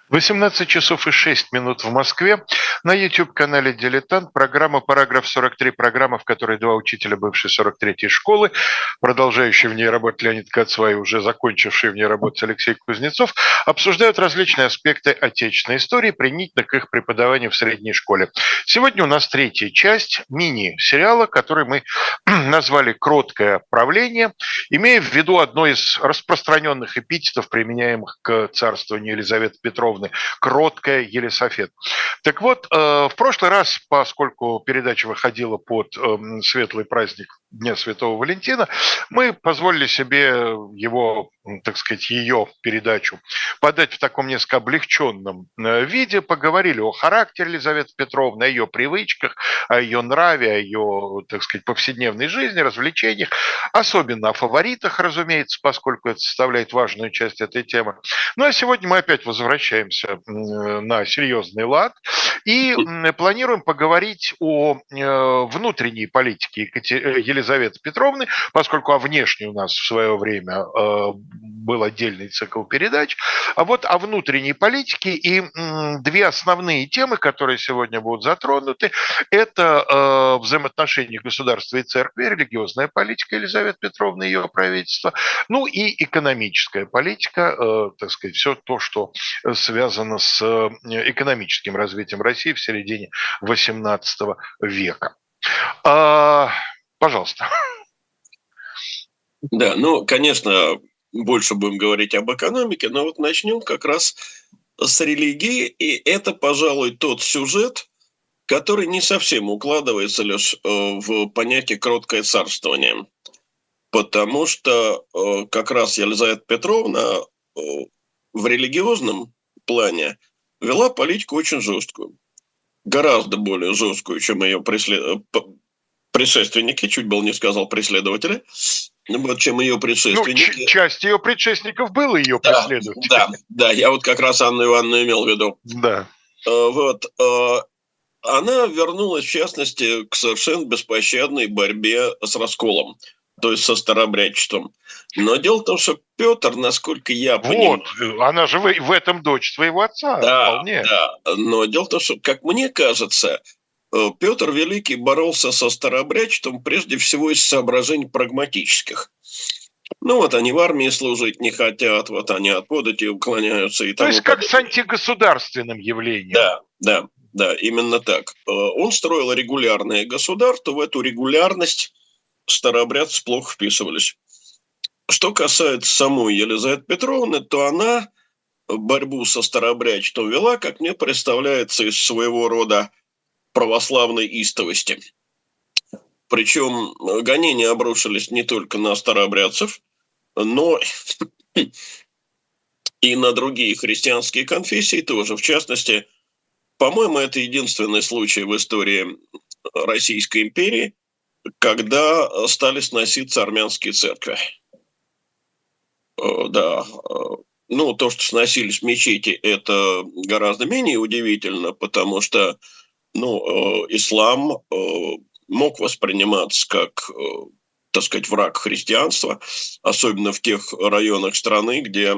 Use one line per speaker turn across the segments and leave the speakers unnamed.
18 часов и 6 минут в Москве. На YouTube-канале «Дилетант» программа «Параграф 43», программа, в которой два учителя бывшей 43-й школы, продолжающий в ней работать Леонид Кацва и уже закончивший в ней работать Алексей Кузнецов, обсуждают различные аспекты отечественной истории, применительно к их преподаванию в средней школе. Сегодня у нас третья часть мини-сериала, который мы назвали «Кроткое правление», имея в виду одно из распространенных эпитетов, применяемых к царствованию Елизаветы Петровны, кроткая Елисафет. Так вот, в прошлый раз, поскольку передача выходила под светлый праздник Дня Святого Валентина, мы позволили себе его, так сказать, ее передачу подать в таком несколько облегченном виде, поговорили о характере Елизаветы Петровны, о ее привычках, о ее нраве, о ее, так сказать, повседневной жизни, развлечениях, особенно о фаворитах, разумеется, поскольку это составляет важную часть этой темы. Ну а сегодня мы опять возвращаемся на серьезный лад и планируем поговорить о внутренней политике Елизаветы Петровны, поскольку о внешней у нас в свое время был отдельный цикл передач, а вот о внутренней политике. И две основные темы, которые сегодня будут затронуты, это взаимоотношения государства и церкви, религиозная политика Елизаветы Петровны и ее правительства, ну и экономическая политика, так сказать, все то, что связано с экономическим развитием России в середине XVIII века. Пожалуйста.
Да, ну, конечно, больше будем говорить об экономике, но вот начнем как раз с религии, и это, пожалуй, тот сюжет, который не совсем укладывается лишь в понятие «кроткое царствование», потому что как раз Елизавета Петровна в религиозном плане вела политику очень жесткую, гораздо более жесткую, чем ее предшественники, чуть было не сказал преследователи, вот, чем ее предшественники.
Ну, часть ее предшественников было ее преследователей.
Да, я вот как раз Анну Ивановну имел в виду.
Да.
Вот, она вернулась, в частности, к совершенно беспощадной борьбе с расколом, то есть со старообрядчеством. Но дело в том, что Петр, насколько я понимаю...
Вот, она же в этом дочь своего отца,
Да,
вполне.
но дело в том, что, как мне кажется, Петр Великий боролся со старообрядчеством прежде всего из соображений прагматических. Ну вот они в армии служить не хотят, вот они от подати уклоняются и
То
тому
есть как
подобное.
с антигосударственным явлением.
Да, именно так. Он строил регулярное государство, в эту регулярность старообрядцы плохо вписывались. Что касается самой Елизаветы Петровны, то она борьбу со старообрядчеством вела, как мне представляется, из своего рода православной истовости. Причем гонения обрушились не только на старообрядцев, но и на другие христианские конфессии тоже. В частности, по-моему, это единственный случай в истории Российской империи, когда стали сноситься армянские церкви. Да, ну, то, что сносились мечети, это гораздо менее удивительно, потому что, ну, ислам мог восприниматься как, так сказать, враг христианства, особенно в тех районах страны, где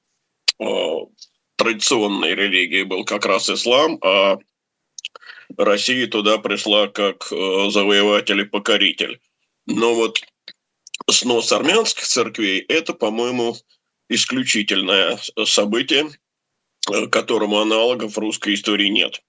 традиционной религией был как раз ислам, а Россия туда пришла как завоеватель и покоритель. Но вот снос армянских церквей – это, по-моему, исключительное событие, которому аналогов в русской истории нет.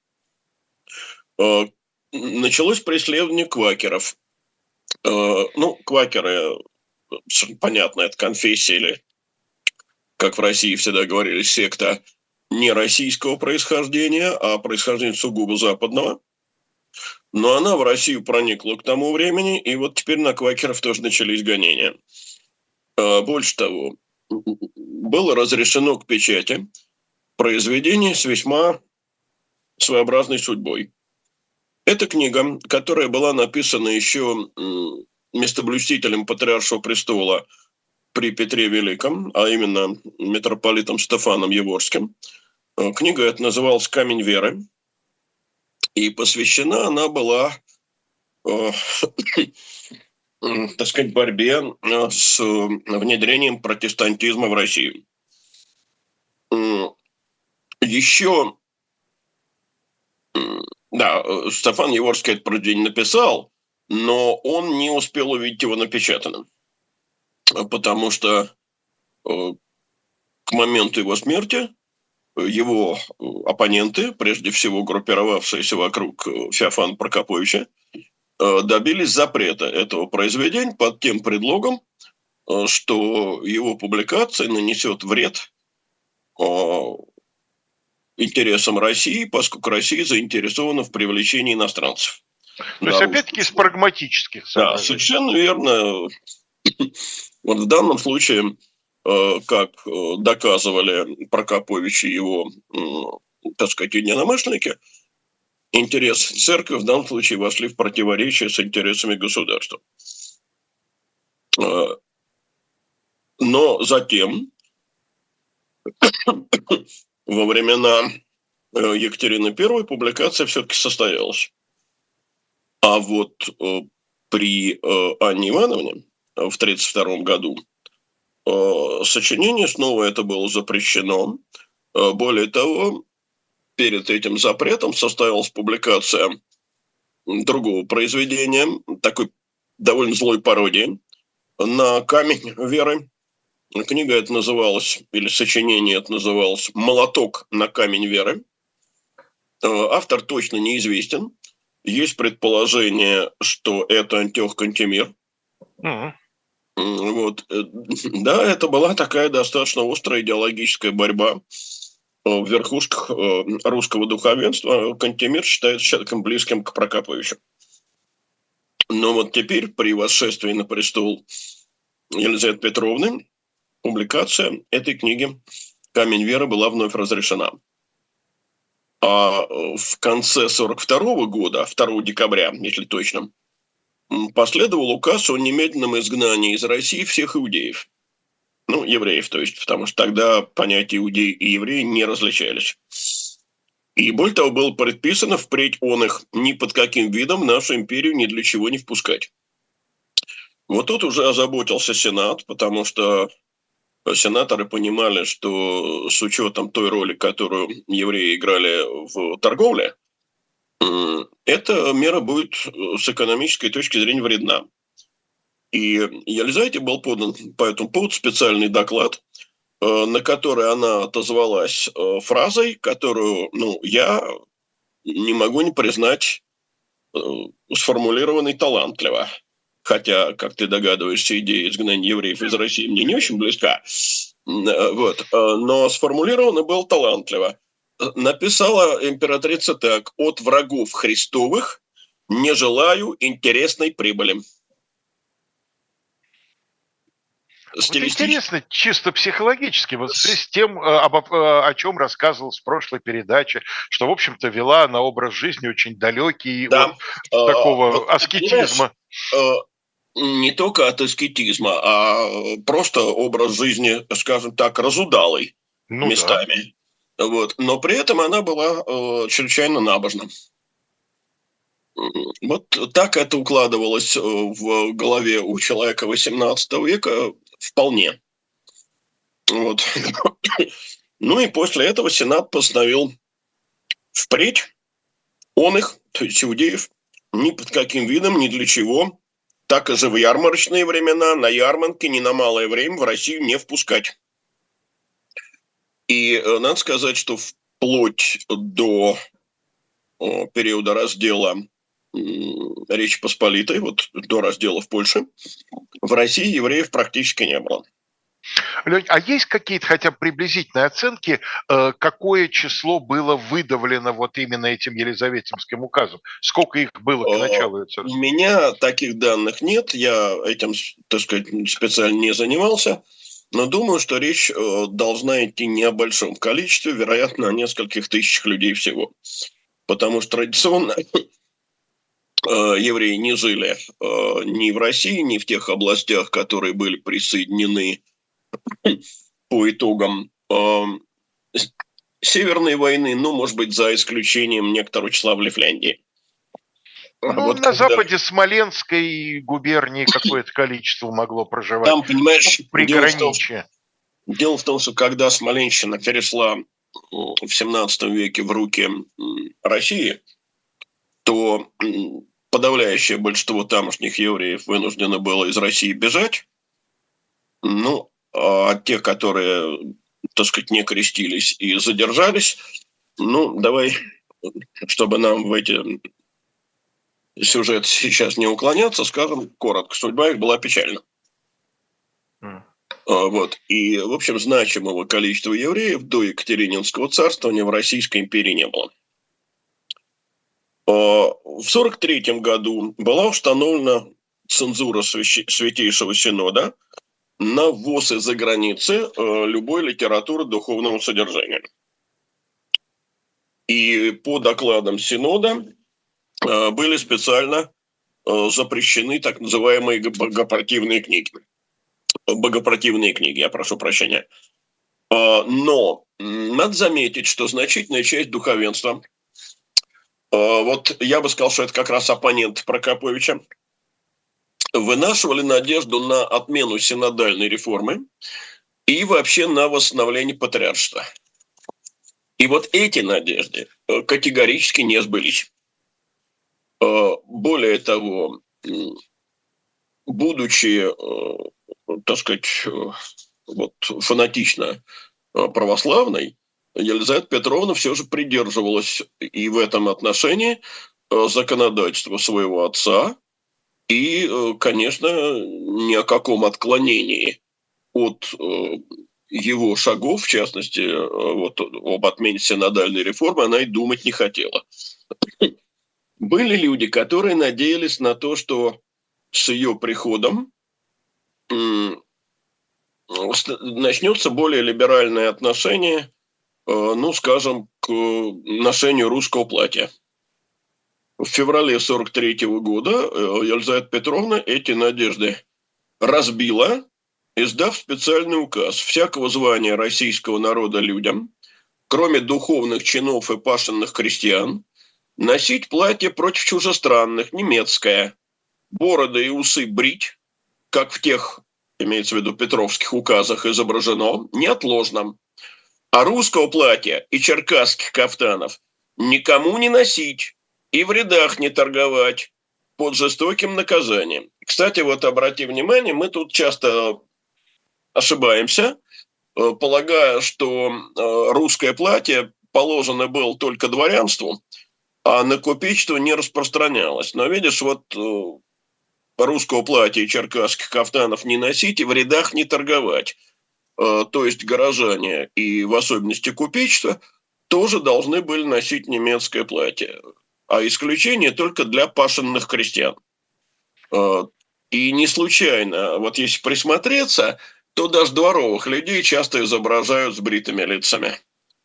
Началось преследование квакеров. Ну, квакеры, понятно, это конфессия или, как в России всегда говорили, секта не российского происхождения, а происхождения сугубо западного. Но она в Россию проникла к тому времени, и вот теперь на квакеров тоже начались гонения. Больше того, было разрешено к печати произведение с весьма своеобразной судьбой. Это книга, которая была написана еще местоблюстителем Патриаршего престола при Петре Великом, а именно митрополитом Стефаном Еворским. Книга эта называлась «Камень веры», и посвящена она была, так сказать, борьбе с внедрением протестантизма в Россию. Еще, да, Стефан Яворский это произведение написал, но он не успел увидеть его напечатанным, потому что к моменту его смерти его оппоненты, прежде всего группировавшиеся вокруг Феофана Прокоповича, добились запрета этого произведения под тем предлогом, что его публикация нанесет вред интересам России, поскольку Россия заинтересована в привлечении иностранцев.
То есть, опять-таки, из прагматических соображений.
Да, совершенно верно. Вот в данном случае, как доказывали Прокопович и его, так сказать, единомышленники, интересы церкви в данном случае вошли в противоречие с интересами государства. Но затем, во времена Екатерины I, публикация все-таки состоялась. А вот при Анне Ивановне в 1932 году сочинение снова это было запрещено. Более того, перед этим запретом состоялась публикация другого произведения, такой довольно злой пародии, на камень веры. Книга это называлась, или сочинение это называлось «Молоток на камень веры». Автор точно неизвестен. Есть предположение, что это Антиох Кантемир. Вот. Да, это была такая достаточно острая идеологическая борьба в верхушках русского духовенства. Кантемир считается человеком близким к Прокоповичу. Но вот теперь при восшествии на престол Елизаветы Петровны публикация этой книги «Камень веры» была вновь разрешена. А в конце 1942 года, 2 декабря, если точно, последовал указ о немедленном изгнании из России всех иудеев. Ну, евреев, то есть, потому что тогда понятия иудеи и евреи не различались. И более того, было предписано впредь он их ни под каким видом в нашу империю ни для чего не впускать. Вот тут уже озаботился Сенат, потому что сенаторы понимали, что с учетом той роли, которую евреи играли в торговле, эта мера будет с экономической точки зрения вредна. И Елизавете был подан по этому поводу специальный доклад, на который она отозвалась фразой, которую я не могу не признать сформулированной талантливо. Хотя, как ты догадываешься, идея изгнания евреев из России мне не очень близка. Вот. Но сформулировано было талантливо. Написала императрица так: «От врагов Христовых не желаю интересной прибыли».
Вот интересно, чисто психологически, вот с тем, о чем рассказывал в прошлой передаче, что, в общем-то, вела на образ жизни очень далекий от такого аскетизма.
Не только от аскетизма, а просто образ жизни, скажем так, разудалый местами. Да. Вот. Но при этом она была чрезвычайно набожна. Вот так это укладывалось в голове у человека XVIII века вполне. Вот. Ну и после этого Сенат постановил впредь он их, то есть иудеев, ни под каким видом, ни для чего, так и же в ярмарочные времена, на ярмарке, ни на малое время в Россию не впускать. И надо сказать, что вплоть до периода раздела Речи Посполитой, вот до раздела в Польше, в России евреев практически не было.
Лёнь, а есть какие-то хотя бы приблизительные оценки, какое число было выдавлено вот именно этим Елизаветинским указом? Сколько их было к началу этого царства?
У меня таких данных нет, я этим, так сказать, специально не занимался, но думаю, что речь должна идти не о большом количестве, вероятно, о нескольких тысячах людей всего. Потому что традиционно евреи не жили ни в России, ни в тех областях, которые были присоединены по итогам Северной войны, может быть, за исключением некоторого числа в Лифляндии.
Вот на западе Смоленской губернии какое-то количество могло проживать.
Там, понимаешь,
приграничье.
Дело в том, что когда Смоленщина перешла в 17 веке в руки России, то подавляющее большинство тамошних евреев вынуждено было из России бежать. Ну, а те, которые, так сказать, не крестились и задержались, ну, давай, чтобы нам в эти сюжеты сейчас не уклоняться, скажем коротко, судьба их была печальна. Вот. И, в общем, значимого количества евреев до Екатерининского царствования в Российской империи не было. В 1943 году была установлена цензура Святейшего Синода на ввоз из-за границы любой литературы духовного содержания. И по докладам Синода были специально запрещены так называемые богопротивные книги. Богопротивные книги, я прошу прощения. Но надо заметить, что значительная часть духовенства, вот я бы сказал, что это как раз оппонент Прокоповича, вынашивали надежду на отмену синодальной реформы и вообще на восстановление патриаршества. И вот эти надежды категорически не сбылись. Более того, будучи, так сказать, вот, фанатично православной, Елизавета Петровна все же придерживалась и в этом отношении законодательства своего отца, и, конечно, ни о каком отклонении от его шагов, в частности, вот, об отмене синодальной реформы, она и думать не хотела. Были люди, которые надеялись на то, что с ее приходом начнется более либеральное отношение, ну, скажем, к ношению русского платья. В феврале 1943 года Елизавета Петровна эти надежды разбила, издав специальный указ: всякого звания российского народа людям, кроме духовных чинов и пашенных крестьян, носить платье против чужестранных, немецкое, бороды и усы брить, как в тех, имеется в виду, петровских указах изображено, неотложно. А русского платья и черкасских кафтанов никому не носить и в рядах не торговать под жестоким наказанием. Кстати, вот обрати внимание, мы тут часто ошибаемся, полагая, что русское платье положено было только дворянству, а на купечество не распространялось. Но видишь, вот русского платья и черкасских кафтанов не носить и в рядах не торговать. То есть горожане и в особенности купечество тоже должны были носить немецкое платье. А исключение только для пашенных крестьян. И не случайно, вот если присмотреться, то даже дворовых людей часто изображают с бритыми лицами.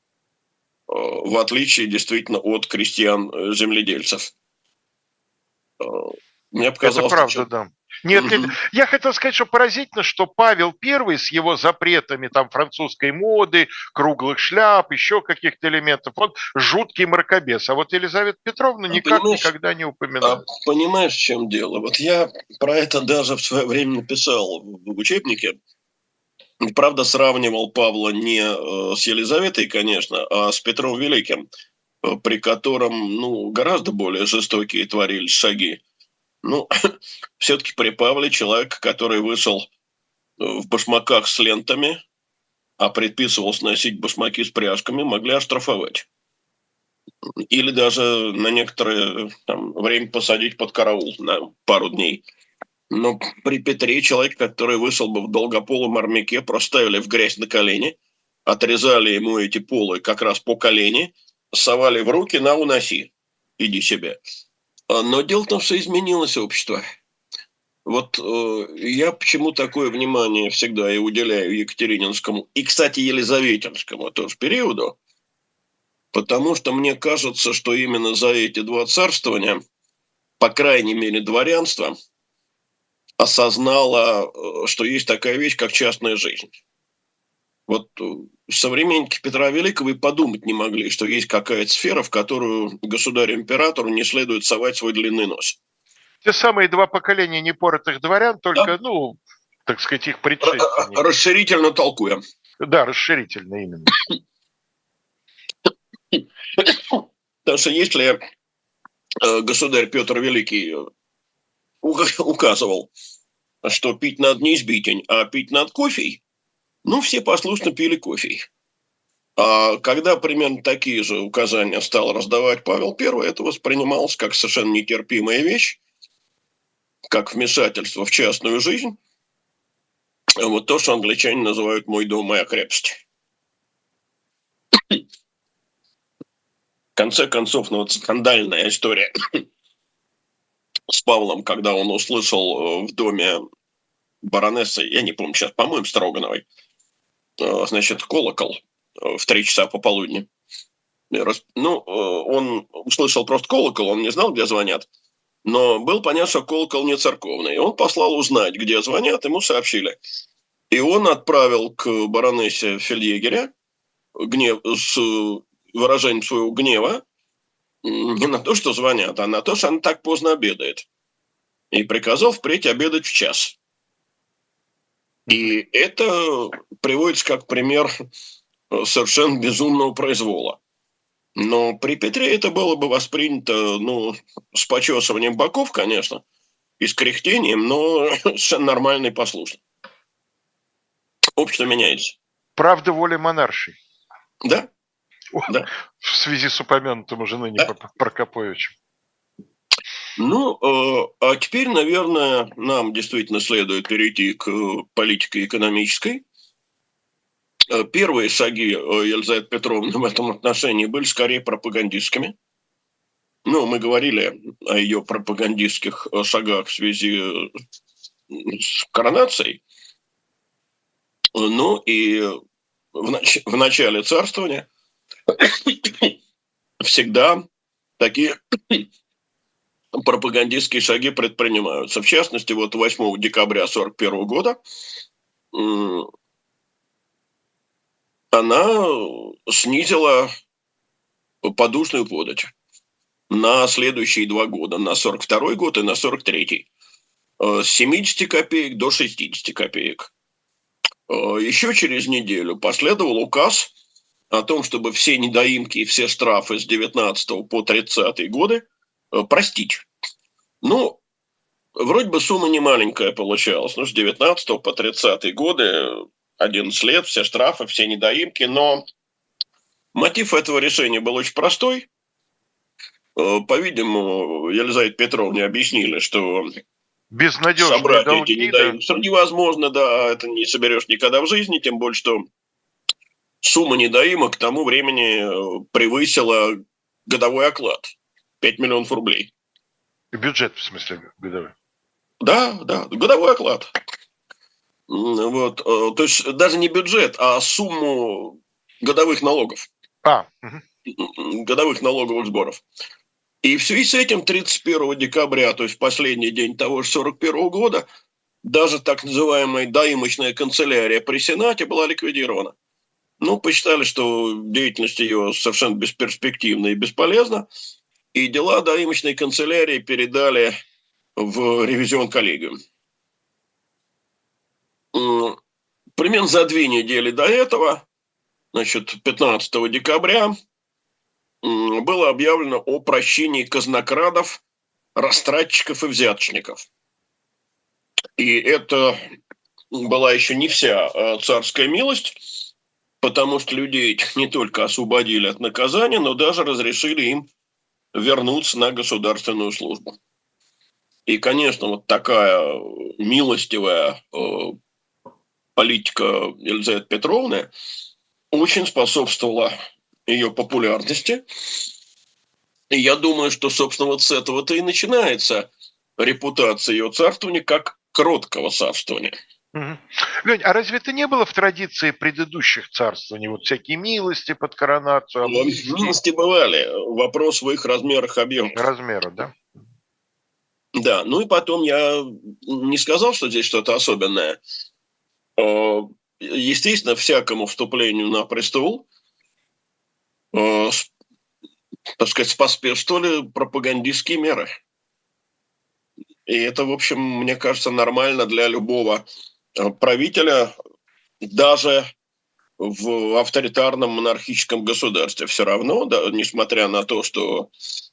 В отличие действительно от крестьян-земледельцев. Мне показалось,
это правда, да. Нет, я хотел сказать, что поразительно, что Павел I с его запретами там французской моды, круглых шляп, еще каких-то элементов, он жуткий мракобес. А вот Елизавета Петровна никогда не упоминала.
Понимаешь, в чем дело? Вот я про это даже в свое время написал в учебнике. Правда, сравнивал Павла не с Елизаветой, конечно, а с Петром Великим, при котором, ну, гораздо более жестокие творились шаги. Ну, все-таки при Павле человек, который вышел в башмаках с лентами, а предписывалось носить башмаки с пряжками, могли оштрафовать. Или даже на некоторое время посадить под караул на пару дней. Но при Петре человек, который вышел бы в долгополом армяке, проставили в грязь на колени, отрезали ему эти полы как раз по колени, совали в руки: на, уноси, иди себе. Но дело в том, что изменилось общество. Вот я почему такое внимание всегда и уделяю Екатерининскому, и, кстати, Елизаветинскому тоже периоду, потому что мне кажется, что именно за эти два царствования, по крайней мере, дворянство осознало, что есть такая вещь, как частная жизнь. Вот современники Петра Великого и подумать не могли, что есть какая-то сфера, в которую государю-императору не следует совать свой длинный нос.
Те самые два поколения непоротых дворян, только, да, ну, так сказать, их предшественники.
Расширительно толкуя.
Да, расширительно именно.
Потому что если государь Петр Великий указывал, что пить надо не избитень, а пить надо кофе, ну, все послушно пили кофе. А когда примерно такие же указания стал раздавать Павел I, это воспринималось как совершенно нетерпимая вещь, как вмешательство в частную жизнь. Вот то, что англичане называют «мой дом, моя крепость». В конце концов, ну вот скандальная история с Павлом, когда он услышал в доме баронессы, я не помню сейчас, по-моему, Строгановой, значит, колокол в 3 часа пополудни. Ну, он услышал просто колокол, он не знал, где звонят, но был понятно, что колокол не церковный. Он послал узнать, где звонят, ему сообщили. И он отправил к баронессе фельдъегеря с выражением своего гнева не на то, что звонят, а на то, что она так поздно обедает. И приказал впредь обедать в час. И это приводится как пример совершенно безумного произвола. Но при Петре это было бы воспринято, ну, с почесыванием боков, конечно, и с кряхтением, но совершенно нормально и послушно. Общество меняется.
Правда воля монаршей.
Да?
Да. В связи с упомянутым уже ныне Прокоповичем.
Ну, а теперь, наверное, нам действительно следует перейти к политике экономической. Первые шаги Елизаветы Петровны в этом отношении были скорее пропагандистскими. Ну, мы говорили о ее пропагандистских шагах в связи с коронацией. Ну, и в начале царствования всегда такие пропагандистские шаги предпринимаются. В частности, вот 8 декабря 1941 года она снизила подушную подать на следующие 2 года, на 1942 год и на 1943. С 70 копеек до 60 копеек. Еще через неделю последовал указ о том, чтобы все недоимки и все штрафы с 19 по 30 годы простить. Ну, вроде бы сумма не маленькая получалась. Ну, с 19 по 30 годы 11 лет, все штрафы, все недоимки. Но мотив этого решения был очень простой. По-видимому, Елизавете Петровне объяснили, что собрать долги, эти недоимки невозможно, да, это не соберешь никогда в жизни, тем более, что сумма недоимок к тому времени превысила годовой оклад – 5 миллионов рублей.
Бюджет, в смысле, годовой?
Да, годовой оклад. Вот, то есть даже не бюджет, а сумму годовых налогов. Годовых налоговых сборов. И в связи с этим 31 декабря, то есть последний день того же 1941 года, даже так называемая доимочная канцелярия при Сенате была ликвидирована. Ну, посчитали, что деятельность ее совершенно бесперспективна и бесполезна, и дела доимочной канцелярии передали в ревизион-коллегию. Примерно за 2 недели до этого, значит, 15 декабря, было объявлено о прощении казнокрадов, растратчиков и взяточников. И это была еще не вся царская милость, потому что людей этих не только освободили от наказания, но даже разрешили им вернуться на государственную службу. И, конечно, вот такая милостивая политика Елизаветы Петровны очень способствовала ее популярности. И я думаю, что, собственно, вот с этого-то и начинается репутация ее царствования как кроткого царствования.
Лень, а разве это не было в традиции предыдущих царствований? Вот всякие милости под коронацию?
Милости бывали. Вопрос в их размерах, объемах.
Размеру, да?
Да, ну и потом я не сказал, что здесь что-то особенное. Естественно, всякому вступлению на престол, так сказать, споспешствовали пропагандистские меры. И это, в общем, мне кажется, нормально для любого правителя, даже в авторитарном монархическом государстве. Все равно, да, несмотря на то, что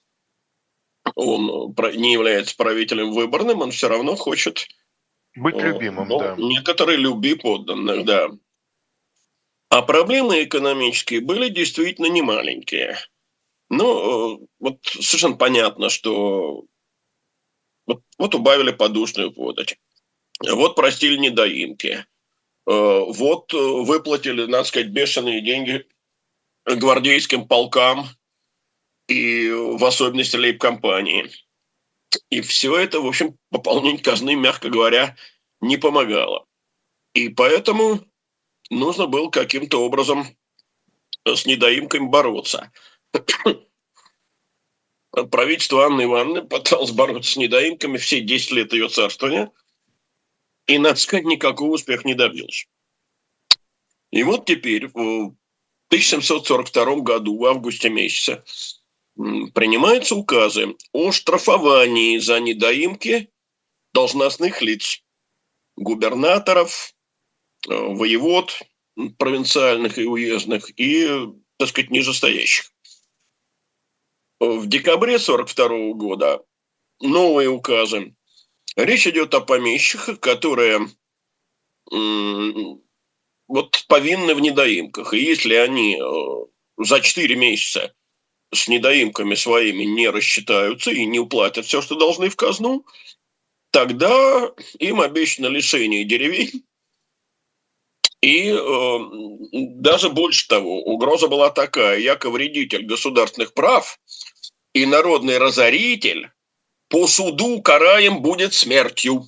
он не является правителем выборным, он все равно хочет
быть любимым, да.
Некоторые люби подданных, да. А проблемы экономические были действительно немаленькие. Ну, вот совершенно понятно, что вот убавили подушную подать, вот простили недоимки, вот выплатили, надо сказать, бешеные деньги гвардейским полкам и в особенности лейб-компании. И все это, в общем, пополнение казны, мягко говоря, не помогало. И поэтому нужно было каким-то образом с недоимками бороться. Правительство Анны Ивановны пыталось бороться с недоимками все 10 лет ее царствования, и, надо сказать, никакого успеха не добилось. И вот теперь, в 1742 году, в августе месяце, принимаются указы о штрафовании за недоимки должностных лиц, губернаторов, воевод провинциальных и уездных и, так сказать, нижестоящих. В декабре 1942 года новые указы. Речь идет о помещиках, которые вот повинны в недоимках. И если они за 4 месяца с недоимками своими не рассчитаются и не уплатят все, что должны в казну, тогда им обещано лишение деревень. И даже больше того, угроза была такая: яко вредитель государственных прав и народный разоритель по суду караем будет смертью.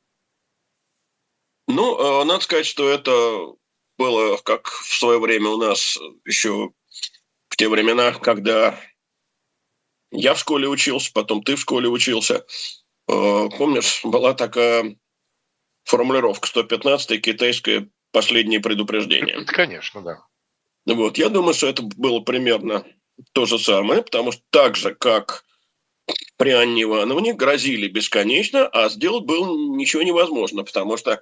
Ну, надо сказать, что это было, как в свое время у нас еще в те времена, когда я в школе учился, потом ты в школе учился. Помнишь, была такая формулировка 115-е китайское последнее предупреждение.
Конечно, да.
Вот, я думаю, что это было примерно то же самое, потому что так же, как при Анне Ивановне, грозили бесконечно, а сделать было ничего невозможно, потому что,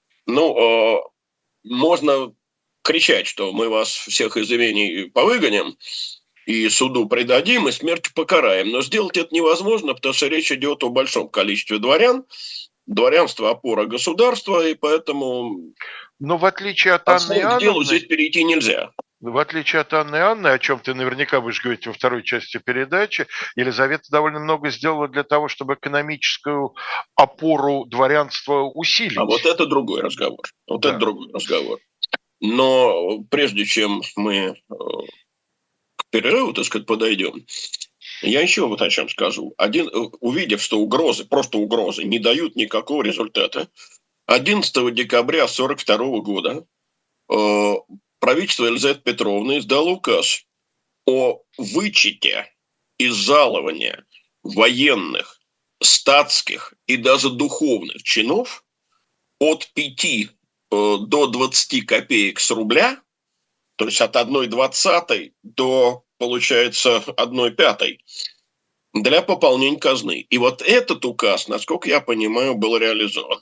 можно кричать, что мы вас всех из имений повыгоним и суду предадим, и смертью покараем, но сделать это невозможно, потому что речь идет о большом количестве дворян, дворянство – опора государства, и поэтому...
Но в отличие от Анны Иоанновны...
К делу здесь перейти нельзя.
В отличие от Анны Иоанновны, о чем ты наверняка будешь говорить во второй части передачи, Елизавета довольно много сделала для того, чтобы экономическую опору дворянства усилить.
А вот это другой разговор. Это другой разговор. Но прежде чем мы к перерыву, так сказать, подойдем, я еще вот о чем скажу. Увидев, что угрозы, просто угрозы, не дают никакого результата, 11 декабря 1942 года правительство Елизаветы Петровны издало указ о вычете из жалования военных, статских и даже духовных чинов от 5 до 20 копеек с рубля, то есть от 1,20 до, получается, 1,5 для пополнения казны. И вот этот указ, насколько я понимаю, был реализован.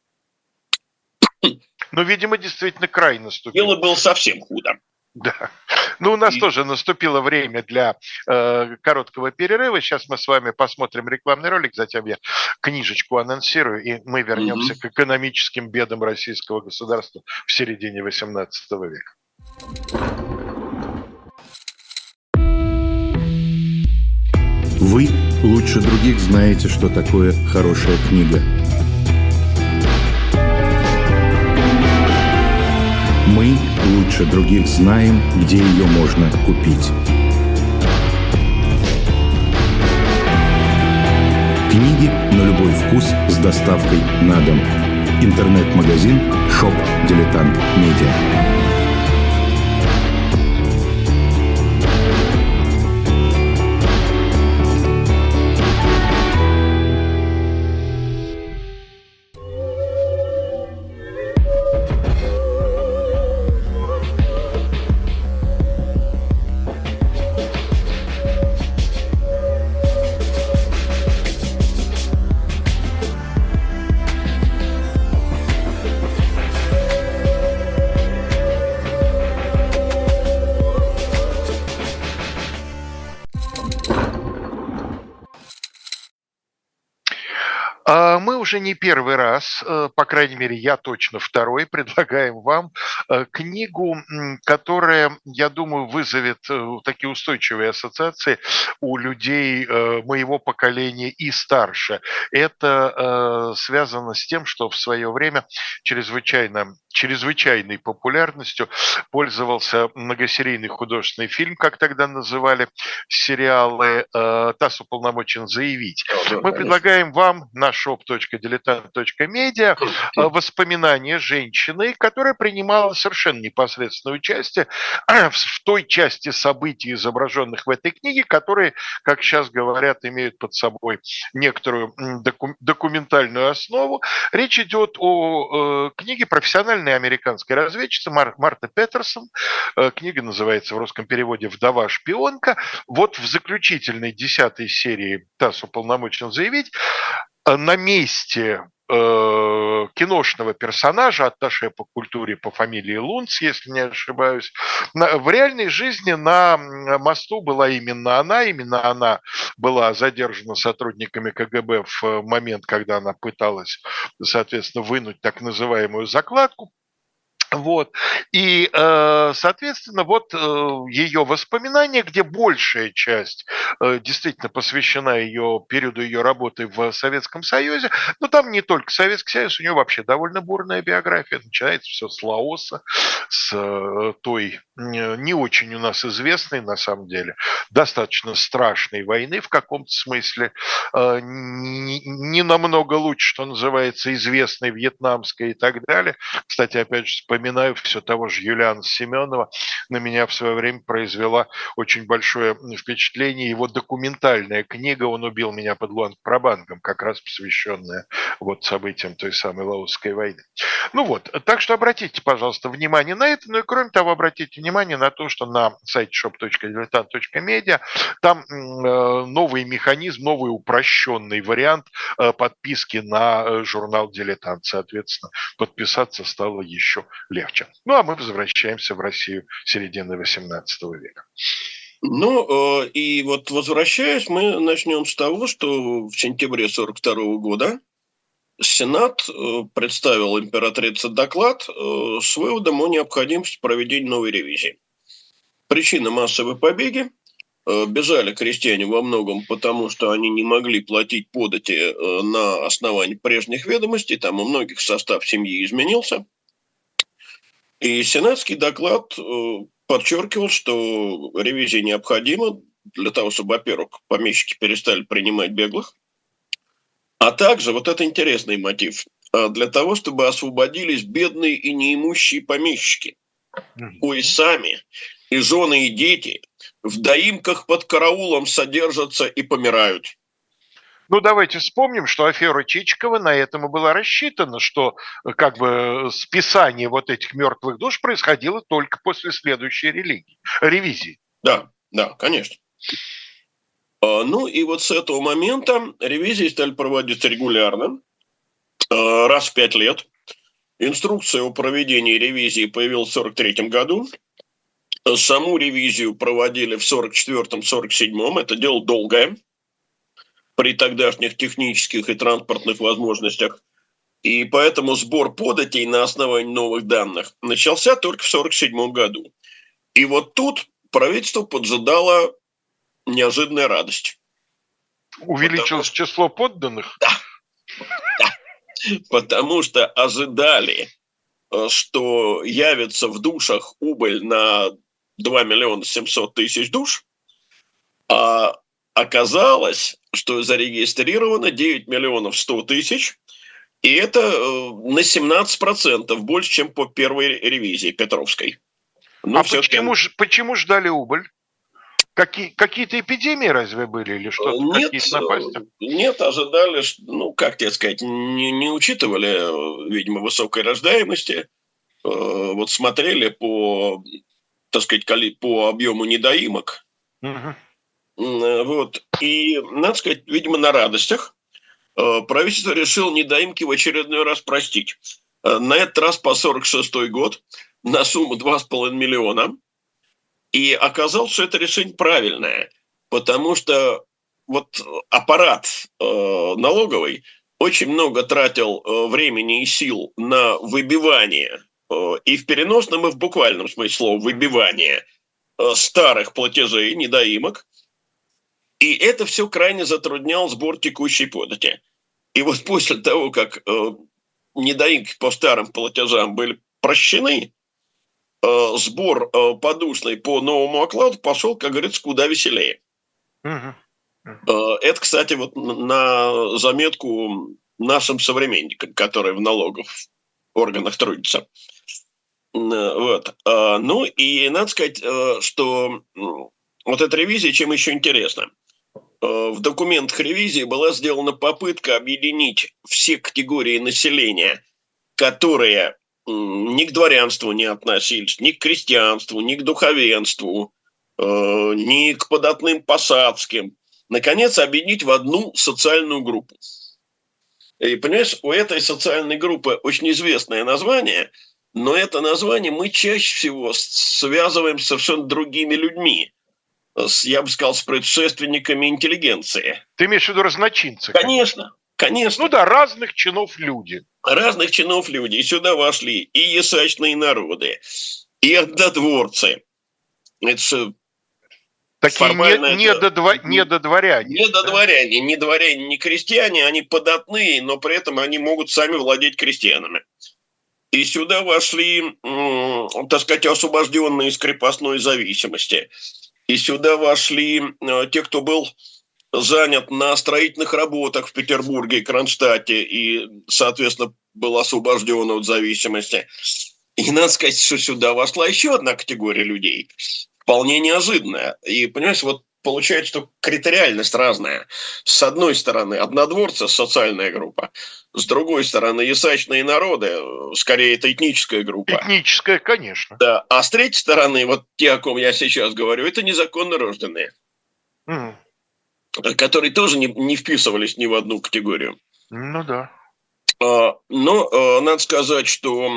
Но, видимо, действительно край наступил.
Дело было совсем худо.
Да. Ну, у нас тоже наступило время для короткого перерыва. Сейчас мы с вами посмотрим рекламный ролик, затем я книжечку анонсирую, и мы вернемся к экономическим бедам российского государства в середине XVIII века.
Вы лучше других знаете, что такое хорошая книга. Мы лучше других знаем, где ее можно купить. Книги на любой вкус с доставкой на дом. Интернет-магазин Shop Дилетант Медиа.
Мы уже не первый раз, по крайней мере, я точно второй, предлагаем вам книгу, которая, я думаю, вызовет такие устойчивые ассоциации у людей моего поколения и старше. Это связано с тем, что в свое время чрезвычайной популярностью пользовался многосерийный художественный фильм, как тогда называли сериалы, «ТАСС уполномочен заявить». Мы предлагаем вам на shop.diletant.media воспоминания женщины, которая принимала совершенно непосредственное участие в той части событий, изображенных в этой книге, которые, как сейчас говорят, имеют под собой некоторую документальную основу. Речь идет о книге профессиональной американской разведчицы Марты Петерсон. Книга называется в русском переводе «Вдова-шпионка». Вот в заключительной 10-й серии «ТАСС уполномочен заявить» на месте киношного персонажа, атташе по культуре по фамилии Лунц, если не ошибаюсь, в реальной жизни на мосту была именно она была задержана сотрудниками КГБ в момент, когда она пыталась, соответственно, вынуть так называемую закладку. Вот. И, соответственно, вот ее воспоминания, где большая часть действительно посвящена периоду ее работы в Советском Союзе, но там не только Советский Союз, у нее вообще довольно бурная биография, начинается все с Лаоса, с той не очень у нас известной, на самом деле, достаточно страшной войны в каком-то смысле, не намного лучше, что называется, известной вьетнамской и так далее. Кстати, опять же, вспоминаю все того же Юлиана Семенова, на меня в свое время произвела очень большое впечатление его документальная книга «Он убил меня под Луанг-Прабангом», как раз посвященная вот событиям той самой Лаосской войны. Ну вот, так что обратите, пожалуйста, внимание на это, ну и кроме того, обратите внимание на то, что на сайте shop.diletant.media там новый механизм, новый упрощенный вариант подписки на журнал «Дилетант». Соответственно, подписаться стало еще легче. Ну, а мы возвращаемся в Россию середины XVIII века.
Ну, и вот возвращаясь, мы начнем с того, что в сентябре 1942 года Сенат представил императрице доклад с выводом о необходимости проведения новой ревизии. Причина — массовые побеги. Бежали крестьяне во многом потому, что они не могли платить подати на основании прежних ведомостей, там у многих состав семьи изменился. И сенатский доклад подчеркивал, что ревизия необходима для того, чтобы, во-первых, помещики перестали принимать беглых, а также, вот это интересный мотив, для того, чтобы освободились бедные и неимущие помещики. Ой, сами, и жены, и дети в доимках под караулом содержатся и помирают.
Ну, давайте вспомним, что афера Чичикова на этом и была рассчитана, что как бы списание вот этих мертвых душ происходило только после следующей ревизии.
Да, конечно. Ну и вот с этого момента ревизии стали проводиться регулярно, раз в 5 лет. Инструкция о проведении ревизии появилась в 1943 году. Саму ревизию проводили в 1944-1947. Это дело долгое при тогдашних технических и транспортных возможностях. И поэтому сбор податей на основании новых данных начался только в 1947 году. И вот тут правительство поджидало неожиданная радость.
Увеличилось число подданных?
Да. Потому что ожидали, что явится в душах убыль на 2 700 000 душ, а оказалось, что зарегистрировано 9 100 000, и это на 17% больше, чем по первой ревизии Петровской.
Ну, почему ждали убыль? Какие-то эпидемии разве были или что-то?
Нет, ожидали, как тебе сказать, не учитывали, видимо, высокой рождаемости. Вот смотрели по объему недоимок.
Угу.
Вот. И, надо сказать, видимо, на радостях правительство решило недоимки в очередной раз простить. На этот раз по 1946 год на сумму 2,5 миллиона. И оказалось, что это решение правильное, потому что вот аппарат налоговый очень много тратил времени и сил на выбивание, и в переносном, и в буквальном смысле слова выбивание старых платежей, недоимок. И это все крайне затруднял сбор текущей подати. И вот после того, как недоимки по старым платежам были прощены, сбор подушный по новому окладу пошел, как говорится, куда веселее. Это, кстати, вот на заметку нашим современникам, которые в налоговых органах трудятся. Вот. Ну и надо сказать, что вот эта ревизия чем еще интересна. В документах ревизии была сделана попытка объединить все категории населения, которые ни к дворянству не относились, ни к крестьянству, ни к духовенству, ни к податным посадским. Наконец, объединить в одну социальную группу. И, понимаешь, у этой социальной группы очень известное название, но это название мы чаще всего связываем с совершенно другими людьми. Я бы сказал, с предшественниками интеллигенции.
Ты имеешь в виду разночинцы?
Конечно, конечно.
Ну да, разных чинов люди.
Разных чинов люди. И сюда вошли и ясачные народы, и однодворцы. Это же
такие недодворяне.
Недодворяне, не дворяне, не крестьяне, они податные, но при этом они могут сами владеть крестьянами. И сюда вошли, так сказать, освобожденные из крепостной зависимости. И сюда вошли те, кто был занят на строительных работах в Петербурге и Кронштадте, и, соответственно, был освобожден от зависимости. И надо сказать, что сюда вошла еще одна категория людей, вполне неожиданная. И, понимаешь, вот получается, что критериальность разная. С одной стороны, однодворцы – социальная группа. С другой стороны, ясачные народы, скорее, это этническая группа.
Этническая, конечно.
Да. А с третьей стороны, вот те, о ком я сейчас говорю, это незаконно рожденные, которые тоже не вписывались ни в одну категорию.
Ну да.
Но надо сказать, что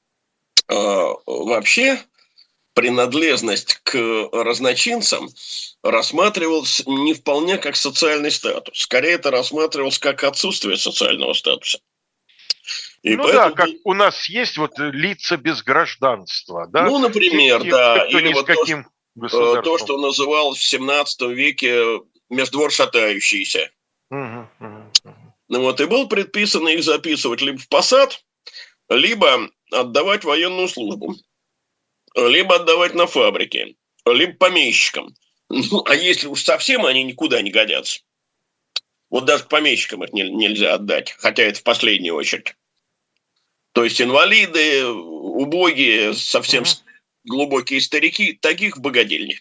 вообще принадлежность к разночинцам рассматривалась не вполне как социальный статус. Скорее, это рассматривалось как отсутствие социального статуса. И
ну поэтому... да, как у нас есть вот лица без гражданства. Да?
Ну, например, да.
Или вот
то, что называлось в 17 веке междвор шатающийся. Ну, вот, и было предписано их записывать либо в посад, либо отдавать военную службу, либо отдавать на фабрике, либо помещикам. Ну, а если уж совсем они никуда не годятся, вот даже помещикам их нельзя отдать, хотя это в последнюю очередь. То есть инвалиды, убогие, совсем глубокие старики, таких в богадельне.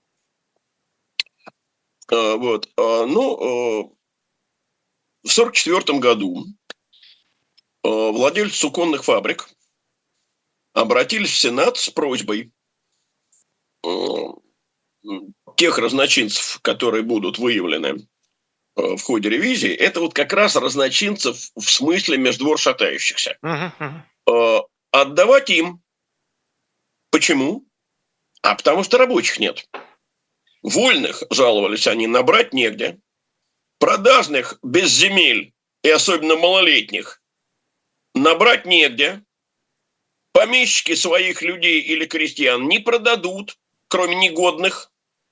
Вот. Ну, в 1944 году владельцы суконных фабрик обратились в Сенат с просьбой тех разночинцев, которые будут выявлены в ходе ревизии, это вот как раз разночинцев в смысле междвор шатающихся. Отдавать им. Почему? А потому что рабочих нет. Вольных, жаловались они, набрать негде. Продажных без земель, и особенно малолетних, набрать негде. Помещики своих людей или крестьян не продадут, кроме негодных.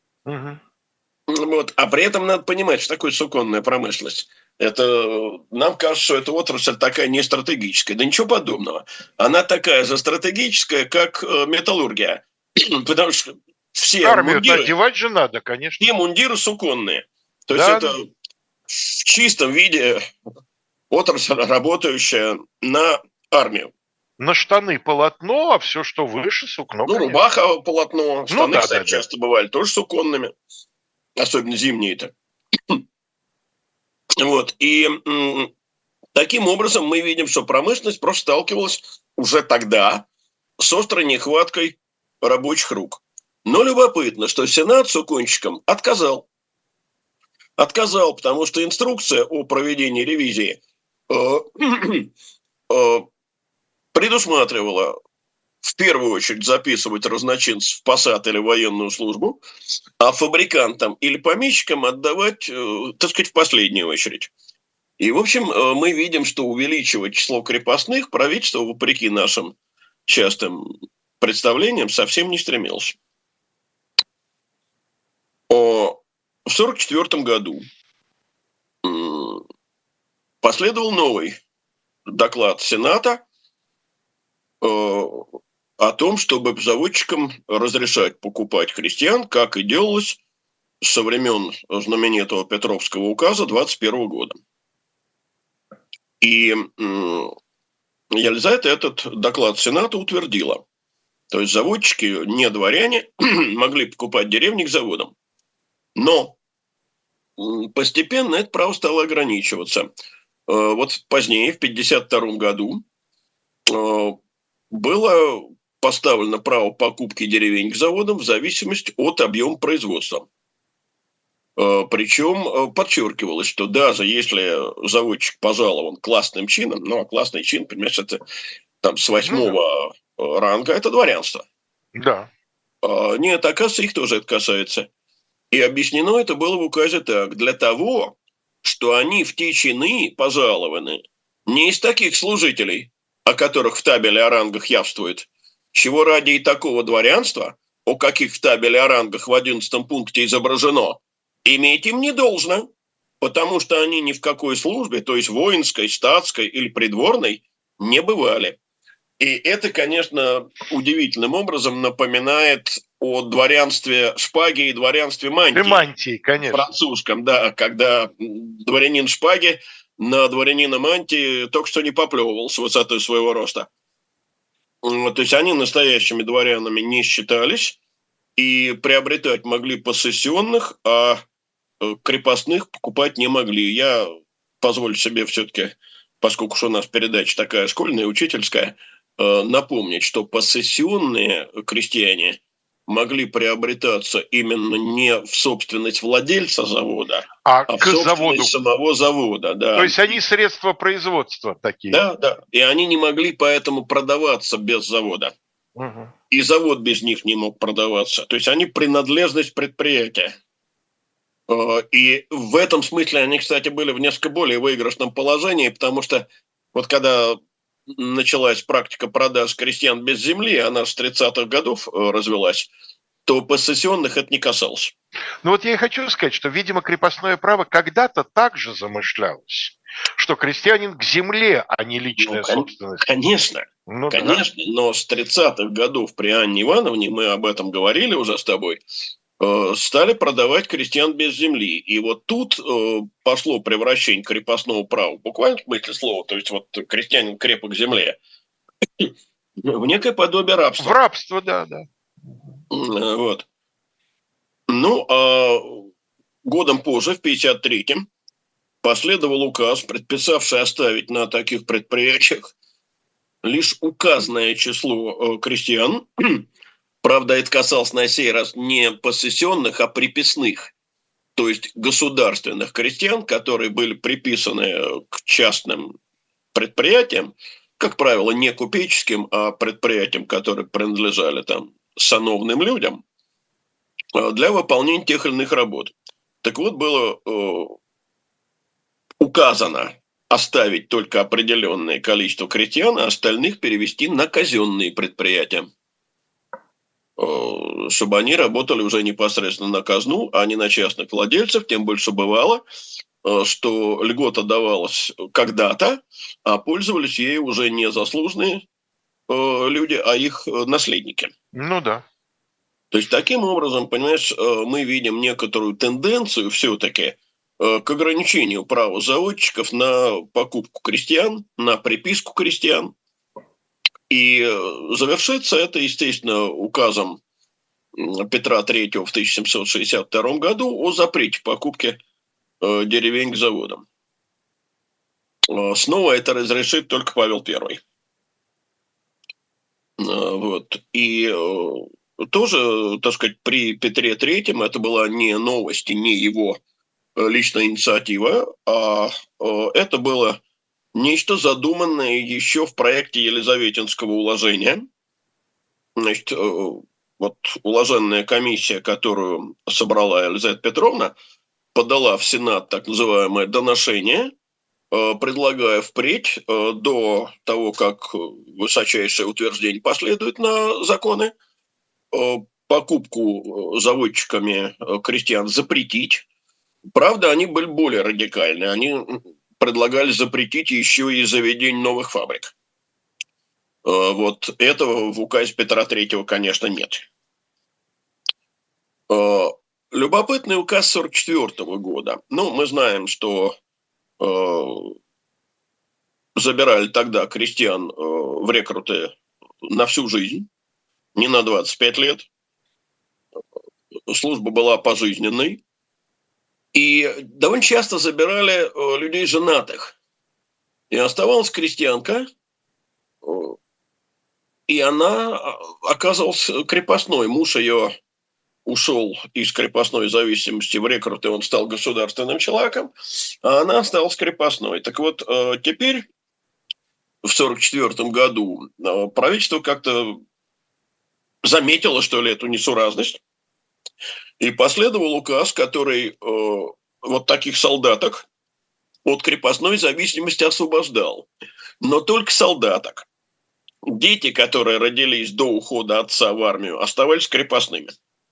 Вот. А при этом надо понимать, что такое суконная промышленность. Это, нам кажется, что эта отрасль такая не стратегическая. Да ничего подобного. Она такая же стратегическая, как металлургия. Потому что все
мундиры... одевать же надо, конечно.
Все мундиры суконные. То есть это в чистом виде отрасль, работающая на армию.
На штаны полотно, а все, что выше, сукно.
Ну, конечно. Рубаха полотно. Штаны, кстати, часто бывали тоже суконными. Особенно зимние-то. Вот. И таким образом мы видим, что промышленность просто сталкивалась уже тогда с острой нехваткой рабочих рук. Но любопытно, что Сенат суконщикам отказал. Отказал, потому что инструкция о проведении ревизии предусматривала в первую очередь записывать разночинцев в посад или военную службу, а фабрикантам или помещикам отдавать, так сказать, в последнюю очередь. И, в общем, мы видим, что увеличивать число крепостных правительство, вопреки нашим частым представлениям, совсем не стремилось. В 1944 году последовал новый доклад Сената о том, чтобы заводчикам разрешать покупать крестьян, как и делалось со времен знаменитого Петровского указа 1921 года. И Елизавета этот доклад Сената утвердила. То есть заводчики, не дворяне, могли покупать деревни к заводам. Но постепенно это право стало ограничиваться. Вот позднее, в 1952 году, было поставлено право покупки деревень к заводам в зависимости от объема производства. Причем подчеркивалось, что даже если заводчик пожалован классным чином, ну, а классный чин, понимаешь, это там с 8-го ранга, это дворянство.
Да.
Нет, оказывается, их тоже это касается. И объяснено это было в указе так. Для того, что они в те чины пожалованы не из таких служителей, о которых в табеле о рангах явствует, чего ради и такого дворянства, о каких в табеле о рангах в 11 пункте изображено, иметь им не должно, потому что они ни в какой службе, то есть воинской, статской или придворной, не бывали. И это, конечно, удивительным образом напоминает о дворянстве шпаги и дворянстве мантии.
И мантии, конечно.
Французском, да, когда дворянин шпаги на дворянина мантии только что не поплевывал с высоты своего роста. То есть они настоящими дворянами не считались и приобретать могли посессионных, а крепостных покупать не могли. Я позволю себе все-таки, поскольку у нас передача такая школьная, учительская, напомнить, что посессионные крестьяне могли приобретаться именно не в собственность владельца завода, а в собственность заводу. Самого завода. Да.
То есть они средства производства такие.
Да, да. И они не могли поэтому продаваться без завода.
Угу.
И завод без них не мог продаваться. То есть они принадлежность предприятия. И в этом смысле они, кстати, были в несколько более выигрышном положении, потому что вот когда началась практика продаж крестьян без земли, она с 30-х годов развелась, то посессионных это не касалось.
Ну вот я и хочу сказать, что, видимо, крепостное право когда-то также замышлялось, что крестьянин к земле, а не личная собственность.
Конечно, конечно, да. Но с 30-х годов при Анне Ивановне, мы об этом говорили уже с тобой, стали продавать крестьян без земли. И вот тут пошло превращение крепостного права, буквально в смысле слова, то есть вот крестьянин крепок к земле, в некое подобие рабства.
В рабство, да, да.
Вот. Ну, а годом позже, в 1953-м, последовал указ, предписавший оставить на таких предприятиях лишь указанное число крестьян. Правда, это касалось на сей раз не посессионных, а приписных, то есть государственных крестьян, которые были приписаны к частным предприятиям, как правило, не купеческим, а предприятиям, которые принадлежали там сановным людям, для выполнения тех или иных работ. Так вот, было указано оставить только определенное количество крестьян, а остальных перевести на казенные предприятия, чтобы они работали уже непосредственно на казну, а не на частных владельцев. Тем больше бывало, что льгота давалась когда-то, а пользовались ей уже не заслуженные люди, а их наследники.
Ну да.
То есть таким образом, понимаешь, мы видим некоторую тенденцию все-таки к ограничению права заводчиков на покупку крестьян, на приписку крестьян. И завершится это, естественно, указом Петра III в 1762 году о запрете покупки деревень к заводам. Снова это разрешит только Павел I. Вот. И тоже, так сказать, при Петре III это была не новость, не его личная инициатива, а это было нечто задуманное еще в проекте Елизаветинского уложения. Значит, вот уложенная комиссия, которую собрала Елизавета Петровна, подала в Сенат так называемое доношение предлагаю впредь, до того, как высочайшее утверждение последует на законы, покупку заводчиками крестьян запретить. Правда, они были более радикальны. Они предлагали запретить еще и заведение новых фабрик. Вот этого в указе Петра III, конечно, нет. Любопытный указ 1944 года. Ну, мы знаем, что забирали тогда крестьян в рекруты на всю жизнь, не на 25 лет. Служба была пожизненной. И довольно часто забирали людей женатых. И оставалась крестьянка, и она оказалась крепостной. Муж ее ушел из крепостной зависимости в рекруты, он стал государственным человеком, а она осталась крепостной. Так вот, теперь, в 1944 году, правительство как-то заметило, что ли, эту несуразность, и последовал указ, который вот таких солдаток от крепостной зависимости освобождал. Но только солдаток. Дети, которые родились до ухода отца в армию, оставались крепостными.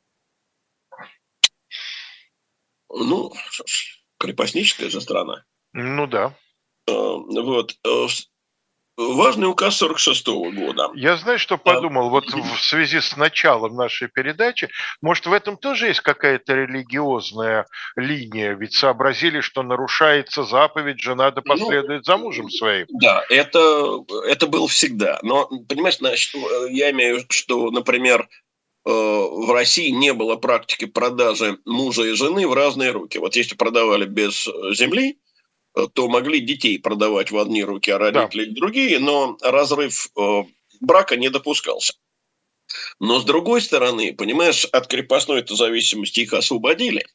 Ну, крепостническая же страна.
Ну да.
Вот. Важный указ 1946 года.
Я, знаешь, что подумал, вот в связи с началом нашей передачи, может, в этом тоже есть какая-то религиозная линия, ведь сообразили, что нарушается заповедь, жена да последует за мужем своим.
Да, это было всегда. Но, понимаешь, я имею в виду, что, например, в России не было практики продажи мужа и жены в разные руки. Вот если продавали без земли, то могли детей продавать в одни руки, а родителей в другие, но разрыв брака не допускался. Но с другой стороны, понимаешь, от крепостной-то зависимости их освободили.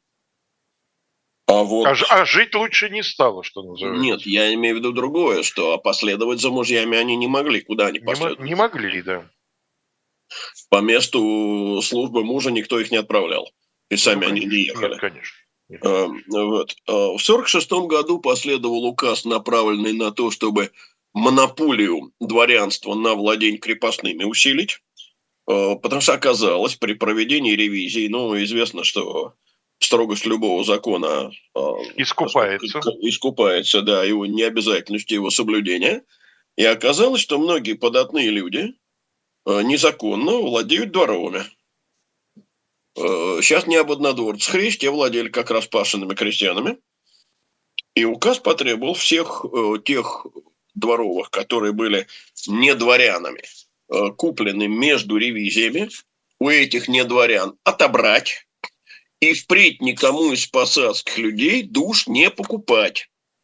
А
жить лучше не стало, что называется.
Нет, я имею в виду другое, что последовать за мужьями они не могли. Куда они последовали?
Не могли, да.
По месту службы мужа никто их не отправлял. И сами они не ехали.
Нет, конечно.
Вот. В 1946 году последовал указ, направленный на то, чтобы монополию дворянства на владение крепостными усилить, потому что оказалось при проведении ревизии, известно, что строгость любого закона искупается, да, его необязательностью его соблюдения, и оказалось, что многие податные люди незаконно владеют дворовыми. Сейчас не об однодворцах речь, те владели как раз пашенными крестьянами. И указ потребовал всех тех дворовых, которые были не дворянами, куплены между ревизиями, у этих недворян отобрать и впредь никому из посадских людей душ не покупать.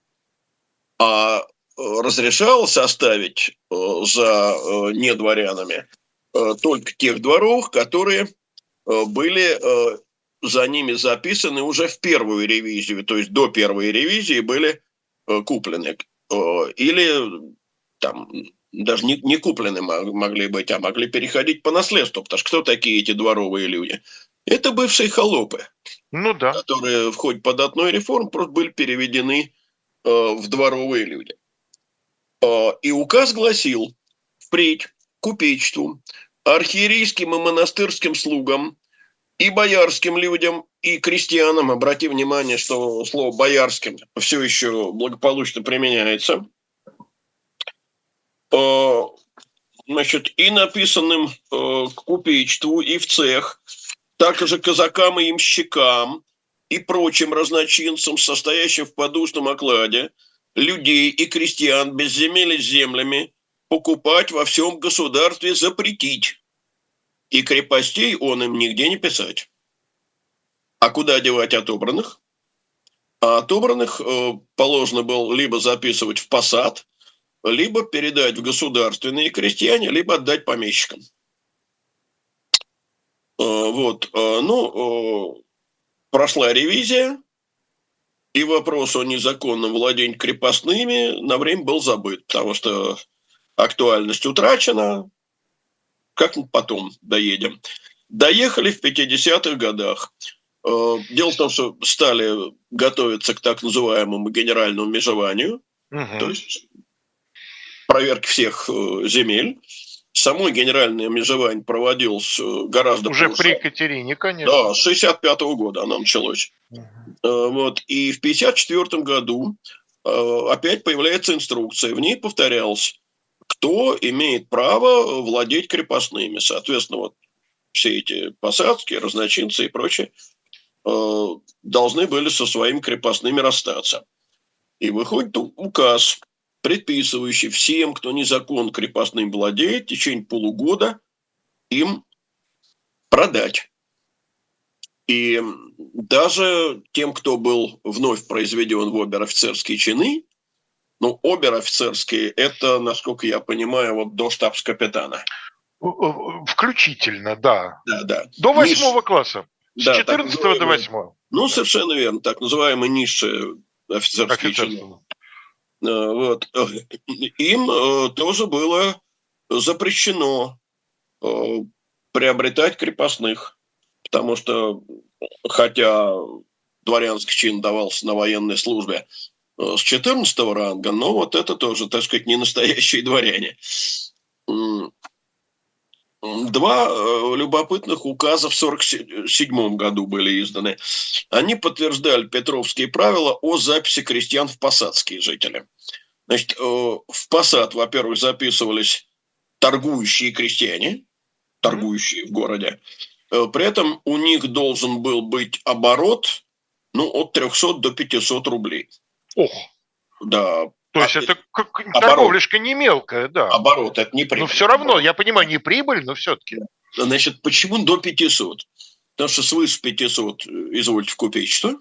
А разрешалось оставить за недворянами только тех дворовых, которые были за ними записаны уже в первую ревизию, то есть до первой ревизии были куплены. Или там даже не куплены могли быть, а могли переходить по наследству. Потому что кто такие эти дворовые люди? Это бывшие холопы, которые в ходе податной реформы просто были переведены в дворовые люди. И указ гласил: впредь купечеству, архиерейским и монастырским слугам и боярским людям, и крестьянам, обрати внимание, что слово «боярским» все еще благополучно применяется, значит, и написанным к купечеству, и в цех, также казакам и имщикам, и прочим разночинцам, состоящим в подушном окладе, людей и крестьян без земель и с землями, покупать во всем государстве запретить, и крепостей он им нигде не писать. А куда девать отобранных? А отобранных положено было либо записывать в посад, либо передать в государственные крестьяне, либо отдать помещикам. Прошла ревизия, и вопрос о незаконном владении крепостными на время был забыт, потому что актуальность утрачена. Как потом доедем? Доехали в 50-х годах. Дело в том, что стали готовиться к так называемому генеральному межеванию, то есть проверке всех земель. Само генеральное межевание проводилось гораздо
уже
позже.
При Екатерине, конечно.
Да, с 1965 года оно началось. Вот. И в 1954 году опять появляется инструкция. В ней повторялось, кто имеет право владеть крепостными. Соответственно, вот все эти посадки, разночинцы и прочее должны были со своими крепостными расстаться. И выходит указ, предписывающий всем, кто незаконно крепостным владеет, в течение полугода им продать. И даже тем, кто был вновь произведен в обер-офицерские чины, ну, обер-офицерские – это, насколько я понимаю, вот до штабс-капитана.
Включительно, да.
Да.
До 8 класса. С 14 до 8.
Ну, совершенно верно. Так называемые низшие офицерские чины. Вот. Им тоже было запрещено приобретать крепостных, потому что, хотя дворянский чин давался на военной службе с 14 ранга, но вот это тоже, так сказать, не настоящие дворяне. Два любопытных указа в 1947 году были изданы. Они подтверждали петровские правила о записи крестьян в посадские жители. Значит, в посад, во-первых, записывались торгующие крестьяне, торгующие в городе. При этом у них должен был быть оборот, ну, от 300 до 500 рублей.
Ох!
Да.
То есть это торговляшка не мелкая, да.
Оборот, это не прибыль.
Но все равно, я понимаю, не прибыль, но все-таки.
Значит, почему до 500? Потому что свыше 500, извольте, в купечество.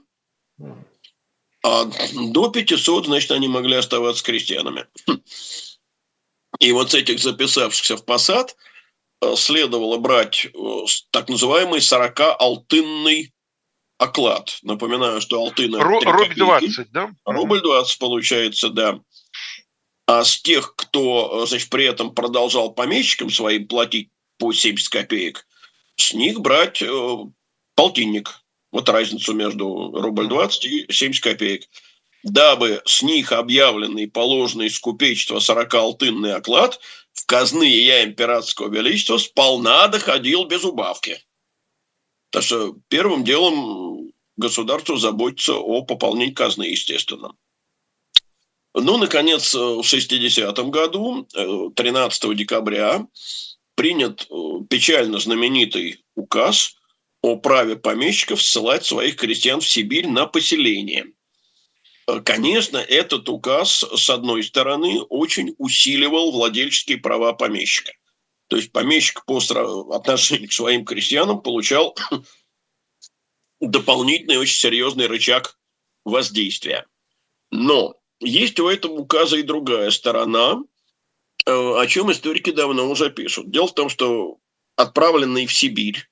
А до 500, значит, они могли оставаться крестьянами. И вот с этих записавшихся в посад следовало брать так называемый 40-алтынный оклад. Напоминаю, что алтын –
рубль 20, да?
Рубль 20 получается, да. А с тех, кто, значит, при этом продолжал помещикам своим платить по 70 копеек, с них брать полтинник. Вот разницу между рубль 20 и 70 копеек. Дабы с них объявленный положенный с купечества 40-алтынный оклад в казны ея императорского величества сполна доходил без убавки. Так что первым делом государство заботится о пополнении казны, естественно. Ну, наконец, в 60-м году, 13 декабря, принят печально знаменитый указ о праве помещиков ссылать своих крестьян в Сибирь на поселение. Конечно, этот указ, с одной стороны, очень усиливал владельческие права помещика. То есть помещик по отношению к своим крестьянам получал дополнительный очень серьезный рычаг воздействия. Но есть у этого указа и другая сторона, о чем историки давно уже пишут. Дело в том, что отправленные в Сибирь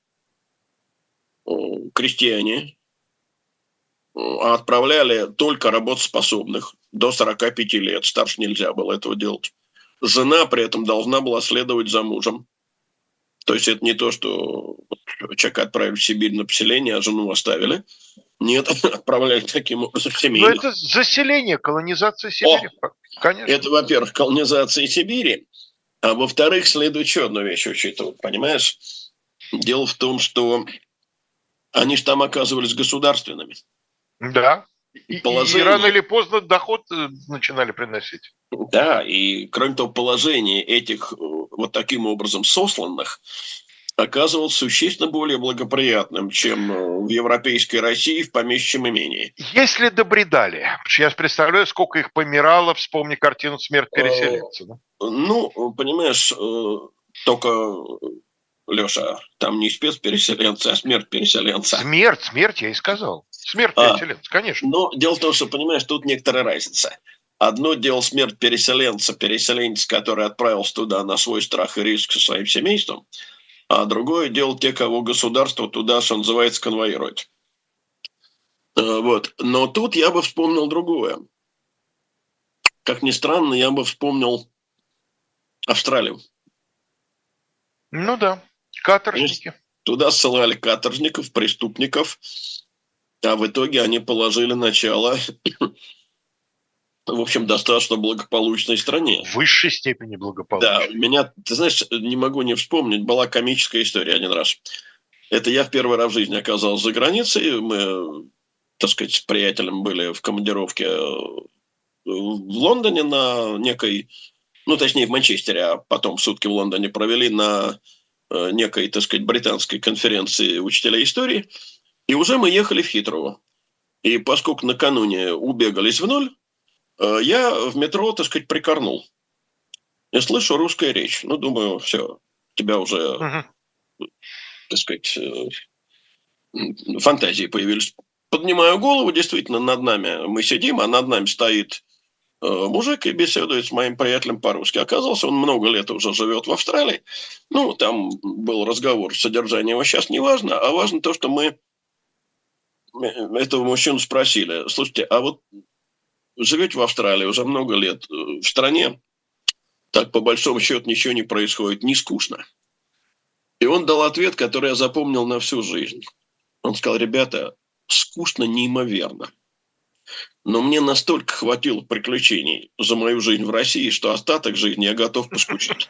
крестьяне отправляли только работоспособных до 45 лет. Старше нельзя было этого делать. Жена при этом должна была следовать за мужем. То есть это не то, что человека отправили в Сибирь на поселение, а жену оставили. Нет, отправляли таким образом семейных.
Но это заселение, колонизация Сибири. Конечно.
Это, во-первых, колонизация Сибири, а во-вторых, следует еще одну вещь учитывать, понимаешь? Дело в том, что они же там оказывались государственными.
Да. И рано или поздно доход начинали приносить.
Да, и кроме того, положение этих вот таким образом сосланных оказывалось существенно более благоприятным, чем в европейской России в помещичьем имении.
Если добредали, я представляю, сколько их помирало, вспомни картину «Смерть переселенца». Да?
Ну, понимаешь, только, Леша, там не спецпереселенцы, а смерть переселенца.
Смерть, я и сказал. Смерть переселенца, конечно.
Но дело в том, что, понимаешь, тут некоторая разница. Одно дело смерть переселенца, переселенец, который отправился туда на свой страх и риск со своим семейством, а другое дело те, кого государство туда, что называется, конвоирует. Вот. Но тут я бы вспомнил другое. Как ни странно, я бы вспомнил Австралию.
Ну да, каторжники.
Туда ссылали каторжников, преступников, А в итоге они положили начало, в общем, достаточно благополучной стране.
В высшей степени
Да,
благополучной.
у меня, ты знаешь, не могу не вспомнить, была комическая история один раз. Это я в первый раз в жизни оказался за границей. Мы, так сказать, с приятелем были в командировке в Лондоне на некой, ну, точнее, в Манчестере, а потом сутки в Лондоне провели на некой, так сказать, британской конференции учителя истории. И уже мы ехали в Хитроу. И поскольку накануне убегались в ноль, я в метро, так сказать, прикорнул. Я слышу русская речь. Ну, думаю, все, у тебя уже, так сказать, фантазии появились. Поднимаю голову, действительно, над нами мы сидим, а над нами стоит мужик и беседует с моим приятелем по-русски. Оказалось, он много лет уже живет в Австралии. Ну, там был разговор, содержание его сейчас не важно, а важно то, что мы этого мужчину спросили: слушайте, а вот живете в Австралии уже много лет, в стране так по большому счету ничего не происходит, не скучно. И он дал ответ, который я запомнил на всю жизнь. Он сказал: ребята, скучно неимоверно. Но мне настолько хватило приключений за мою жизнь в России, что остаток жизни я готов поскучать.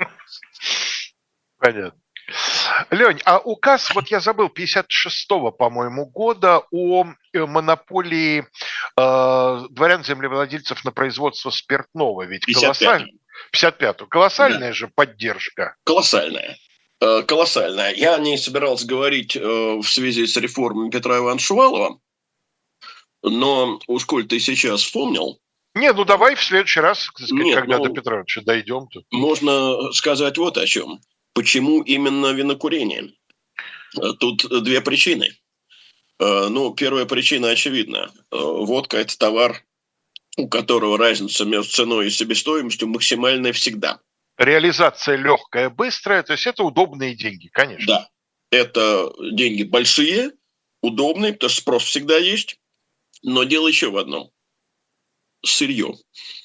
Понятно. Лень, а указ, вот я забыл, 56-го, по-моему, года о монополии дворян-землевладельцев на производство спиртного. Ведь 55-ю. Колоссальная же поддержка.
Колоссальная. Колоссальная. Я не собирался говорить в связи с реформой Петра Ивановича Шувалова, но уж коль ты сейчас вспомнил...
Не, ну давай в следующий раз, когда до Петра Ивановича дойдем. То...
Можно сказать вот о чем. Почему именно винокурение? Тут две причины. Ну, первая причина очевидна. Водка – это товар, у которого разница между ценой и себестоимостью максимальная всегда.
Реализация легкая, быстрая, то есть это удобные деньги, конечно.
Да, это деньги большие, удобные, потому что спрос всегда есть. Но дело еще в одном. Сырье.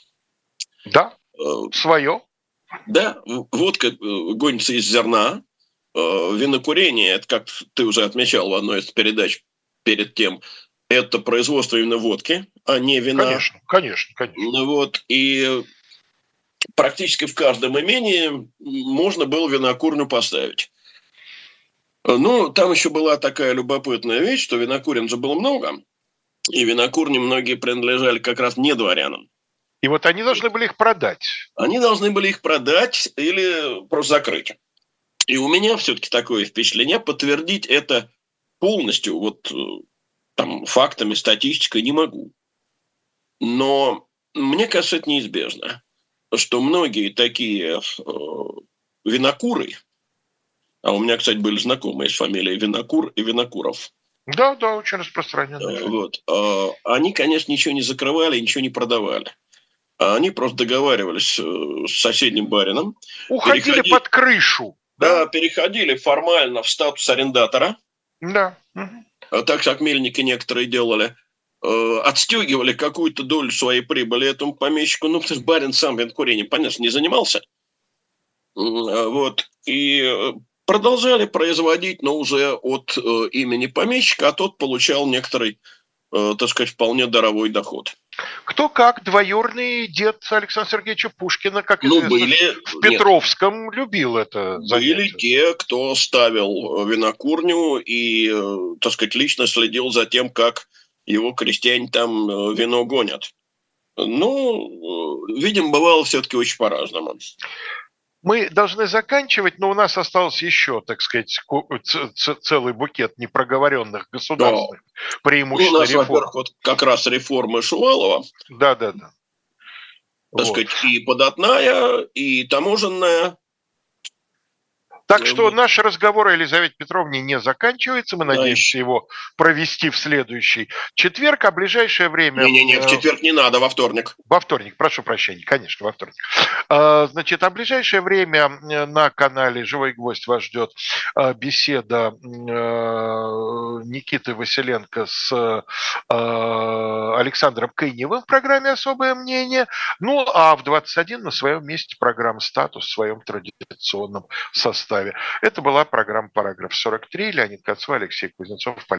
Да, свое.
Да, водка гонится из зерна. Винокурение, это, как ты уже отмечал в одной из передач перед тем, это производство именно водки, а не вина.
Конечно.
Вот, и практически в каждом имении можно было винокурню поставить. Ну, там еще была такая любопытная вещь, что винокурен же было много, и винокурни многие принадлежали как раз не дворянам.
И вот они должны были их продать.
Они должны были их продать или просто закрыть. И у меня все-таки такое впечатление, подтвердить это полностью вот там фактами, статистикой не могу. Но мне кажется, это неизбежно, что многие такие винокуры, а у меня, кстати, были знакомые с фамилией Винокур и Винокуров.
Да, очень распространенно.
Вот, они, конечно, ничего не закрывали, ничего не продавали. Они просто договаривались с соседним барином.
Уходили под крышу.
Да, переходили формально в статус арендатора.
Да.
Так как мельники некоторые делали. Отстегивали какую-то долю своей прибыли этому помещику. Ну, потому что барин сам винокурением, понятно, не занимался. Вот. И продолжали производить, но уже от имени помещика, а тот получал некоторый, так сказать, вполне даровой доход.
Кто как, двоюродный дед Александра Сергеевича Пушкина, как известно, в Петровском любил это занятие.
Были те, кто ставил винокурню и, так сказать, лично следил за тем, как его крестьяне там вино гонят. Ну, видимо, бывало все-таки очень по-разному.
Мы должны заканчивать, но у нас остался еще, так сказать, целый букет непроговоренных государственных преимуществ.
У нас, во-первых, вот как раз реформы Шувалова.
Да.
Так сказать, и податная, и таможенная.
Так что наш разговор о Елизавете Петровне не заканчивается. Мы надеемся его провести в следующий четверг, а в ближайшее время...
Не, в четверг не надо, во вторник.
Во вторник, прошу прощения, конечно, во вторник. Значит, а в ближайшее время на канале «Живой гвоздь» вас ждет беседа Никиты Василенко с Александром Кыневым в программе «Особое мнение». Ну, а в 21 на своем месте программа «Статус» в своем традиционном составе. Это была программа «Параграф 43». Леонид Кацва, Алексей Кузнецов.